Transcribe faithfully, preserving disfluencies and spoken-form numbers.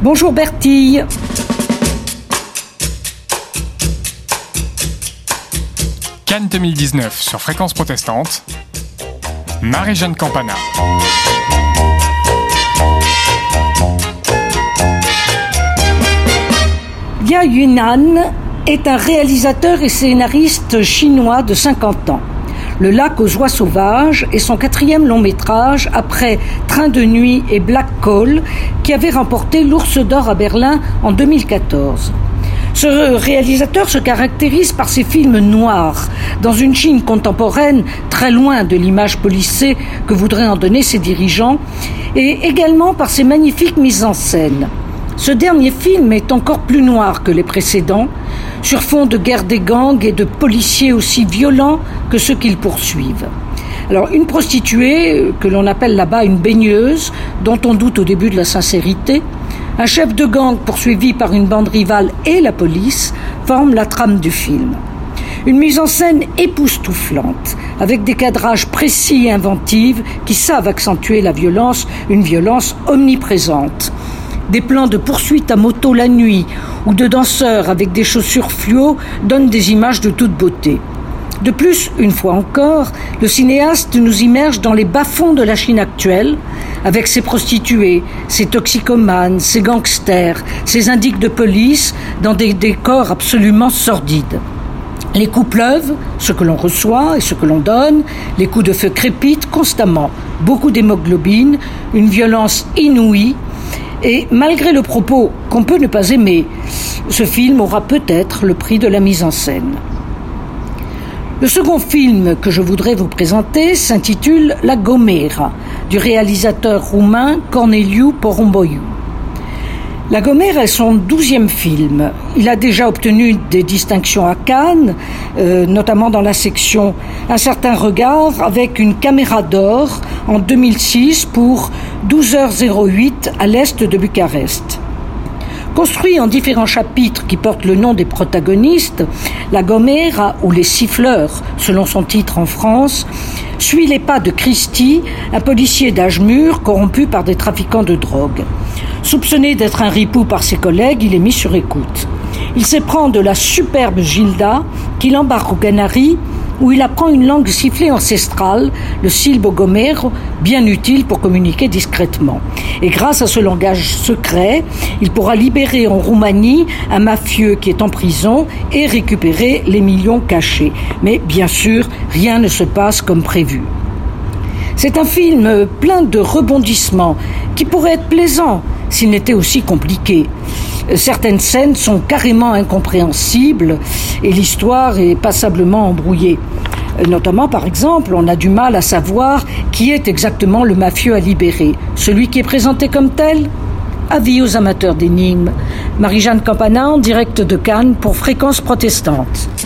Bonjour Bertille. Cannes deux mille dix-neuf sur Fréquence Protestante, Marie-Jeanne Campana. Jia Yunan est un réalisateur et scénariste chinois de cinquante ans. Le lac aux oies sauvages est son quatrième long métrage après Train de nuit et Black Call qui avait remporté l'Ours d'or à Berlin en deux mille quatorze. Ce réalisateur se caractérise par ses films noirs, dans une Chine contemporaine très loin de l'image policée que voudraient en donner ses dirigeants, et également par ses magnifiques mises en scène. Ce dernier film est encore plus noir que les précédents, sur fond de guerre des gangs et de policiers aussi violents que ceux qu'ils poursuivent. Alors, une prostituée, que l'on appelle là-bas une baigneuse, dont on doute au début de la sincérité, un chef de gang poursuivi par une bande rivale et la police, forment la trame du film. Une mise en scène époustouflante, avec des cadrages précis et inventifs qui savent accentuer la violence, une violence omniprésente. Des plans de poursuite à moto la nuit ou de danseurs avec des chaussures fluo donnent des images de toute beauté. De plus, une fois encore, le cinéaste nous immerge dans les bas-fonds de la Chine actuelle, avec ses prostituées, ses toxicomanes, ses gangsters, ses indiques de police, dans des décors absolument sordides. Les coups pleuvent, ce que l'on reçoit et ce que l'on donne, les coups de feu crépitent constamment, beaucoup d'hémoglobine, une violence inouïe. Et malgré le propos qu'on peut ne pas aimer, ce film aura peut-être le prix de la mise en scène. Le second film que je voudrais vous présenter s'intitule La Gomera, du réalisateur roumain Corneliu Porumboiu. La Gomera est son douzième film. Il a déjà obtenu des distinctions à Cannes, euh, notamment dans la section Un certain regard avec une caméra d'or en deux mille six pour douze heures zéro huit à l'est de Bucarest. Construit en différents chapitres qui portent le nom des protagonistes, La Gomera, ou Les Siffleurs, selon son titre en France, suit les pas de Christy, un policier d'âge mûr corrompu par des trafiquants de drogue. Soupçonné d'être un ripou par ses collègues, il est mis sur écoute. Il s'éprend de la superbe Gilda, qu'il embarque aux Canaries, où il apprend une langue sifflée ancestrale, le silbo gomero, bien utile pour communiquer discrètement. Et grâce à ce langage secret, il pourra libérer en Roumanie un mafieux qui est en prison et récupérer les millions cachés. Mais bien sûr, rien ne se passe comme prévu. C'est un film plein de rebondissements qui pourrait être plaisant s'il n'était aussi compliqué. Certaines scènes sont carrément incompréhensibles et l'histoire est passablement embrouillée. Notamment, par exemple, on a du mal à savoir qui est exactement le mafieux à libérer. Celui qui est présenté comme tel ? Avis aux amateurs d'énigmes. Marie-Jeanne Campana en direct de Cannes pour Fréquence Protestante.